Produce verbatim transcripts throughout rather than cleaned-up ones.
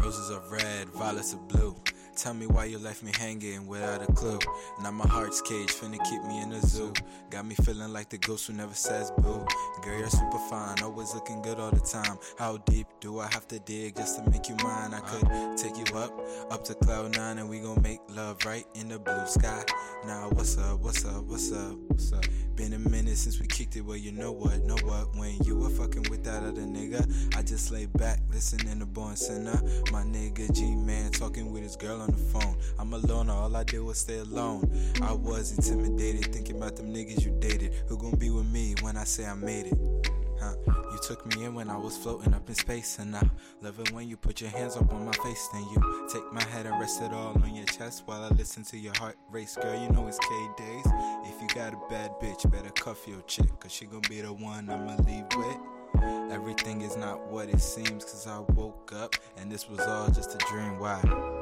Roses are red, violets are blue. Tell me why you left me hanging without a clue. Now my heart's caged, finna keep me in the zoo. Got me feeling like the ghost who never says boo. Girl, you're super fine, always looking good all the time. How deep do I have to dig just to make you mine? I could take you up, up to cloud nine, and we gon' make love right in the blue sky. Now what's up, what's up, what's up, what's up? Been a minute since we kicked it, well you know what, know what? When you were fucking with that other nigga, I just lay back, listening to Born Sinner. My nigga G-Man talking with his girl on the phone. I'm alone, all I did was stay alone. I was intimidated, thinking about them niggas you dated. Who gon' be with me when I say I made it? Huh? You took me in when I was floating up in space, and I love it when you put your hands up on my face. Then you take my head and rest it all on your chest while I listen to your heart race. Girl, you know it's K-Days. If you got a bad bitch, better cuff your chick, cause she gon' be the one I'ma leave with. Everything is not what it seems, cause I woke up and this was all just a dream. Why?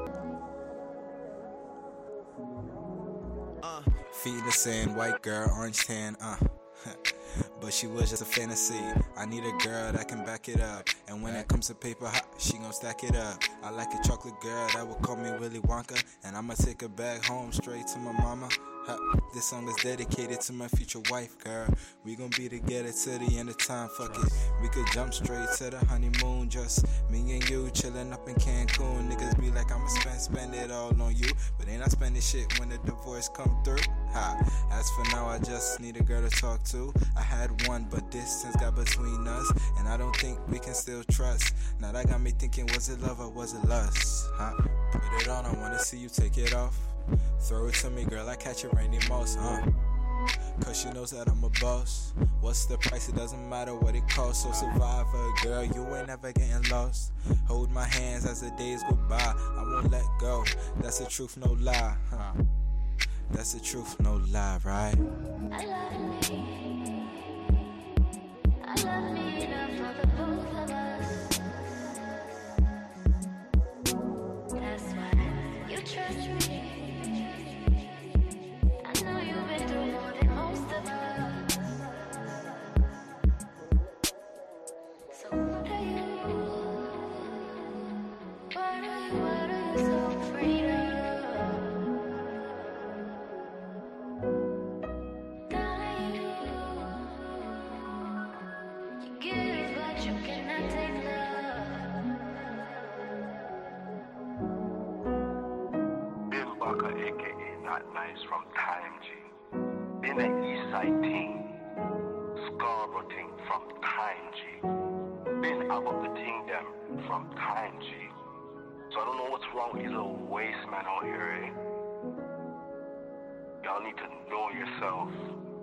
Uh, feet in the sand, white girl, orange tan, uh but she was just a fantasy. I need a girl that can back it up, and when it comes to paper hot, she gon' stack it up. I like a chocolate girl that will call me Willy Wonka, and I'ma take her back home straight to my mama. Huh. This song is dedicated to my future wife, girl. We gon' be together till the end of time, fuck it. We could jump straight to the honeymoon, just me and you chillin' up in Cancun. Niggas be like, I'ma spend, spend it all on you, but ain't I spending shit when the divorce come through? Ha. As for now, I just need a girl to talk to. I had one, but distance got between us, and I don't think we can still trust. Now that got me thinking, was it love or was it lust? Huh? Put it on, I wanna see you take it off. Throw it to me, girl, I catch it rainy most, huh? Cause she knows that I'm a boss. What's the price? It doesn't matter what it costs. So survivor, girl, you ain't never getting lost. Hold my hands as the days go by. I won't let go. That's the truth, no lie, huh? That's the truth, no lie, right? I love me. I love me enough for the both of us. That's why you trust me. From Time G. Been an Eastside team. Scarborough team from Time G. Been about the team them from Time G. So I don't know what's wrong with these little waste men out here, eh? Y'all need to know yourself.